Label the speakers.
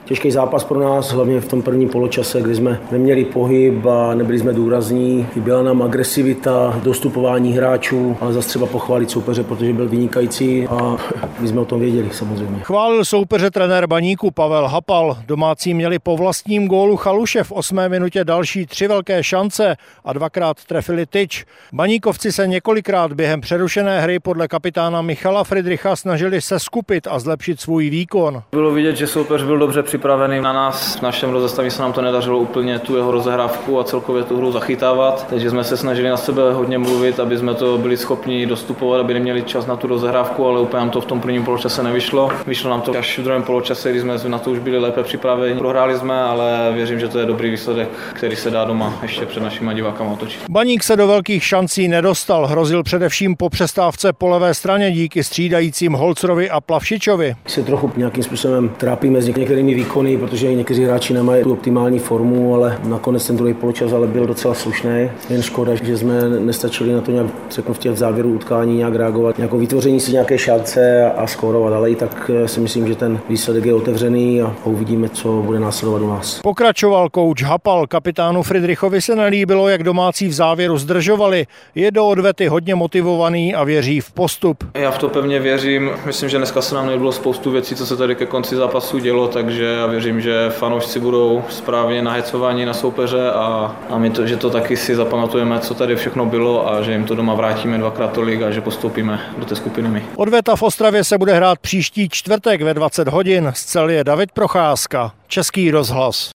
Speaker 1: těžký zápas pro nás, hlavně v tom prvním poločase, kdy jsme neměli pohyb a nebyli jsme důrazní. Chyběla nám agresivita, dostupování hráčů, ale zase třeba pochválit soupeře, protože byl vynikající a my jsme o tom věděli samozřejmě.
Speaker 2: Chválil soupeře trenér Baníku Pavel Hapal. Domácí měli po vlastním gólu Chaluše v 8. minutě další 3 velké šance a 2krát trefili tyč. Baníkovci se několikrát během přerušené hry podle kapitána Michala Fridricha snažili seskupit a zlepšit svůj výkon.
Speaker 3: Bylo vidět, že soupeř byl dobře připravený na nás. V našem rozestavení se nám to nedařilo úplně tu jeho rozehrávku a celkově tu hru zachytávat, takže jsme se snažili na sebe hodně mluvit, aby jsme to byli schopni dostupovat, aby neměli čas na tu rozehrávku, ale úplně nám to v tom prvním poločase nevyšlo. Vyšlo nám to až v druhém poločase, kdy jsme na to už byli lépe připraveni. Prohráli jsme, ale věřím, že to je dobrý výsledek, který se dá doma ještě před našimi divákama otočit.
Speaker 2: Baník se do velkých šancí nedostal, hrozil především po přestávce po levé straně díky střídajícím Holcerovi a Plavšičovi.
Speaker 1: Se trochu nějakým způsobem trápíme s některými výkony, protože někteří hráči nemají tu optimální formu, ale nakonec ten druhý poločas ale byl docela slušný. Jen škoda, že jsme nestačili na to nějak v závěru utkání nějak reagovat, nějakou vytvoření si nějaké šance a skórovat, ale i tak si myslím, že ten výsledek je otevřený a uvidíme, co bude následovat u nás.
Speaker 2: Pokračoval kouč Hapal. Kapitánu Fridrichovi se nelíbilo, jak domácí v závěru zdržovali. Je do odvety hodně motivovaný a věří v postup.
Speaker 3: Já v to pevně věřím. Myslím, že dneska se nám nebylo spoustu věcí, co se tady ke konci zápasu dělo, takže já věřím, že fanoušci budou správně nahecováni na soupeře a my to, že to taky si zapamatujeme, co tady všechno bylo a že jim to doma vrátíme 2krát tolik a že postoupíme do té skupiny my.
Speaker 2: Odveta v Ostravě se bude hrát příští čtvrtek ve 20 hodin. Z Celje David Procházka, Český rozhlas.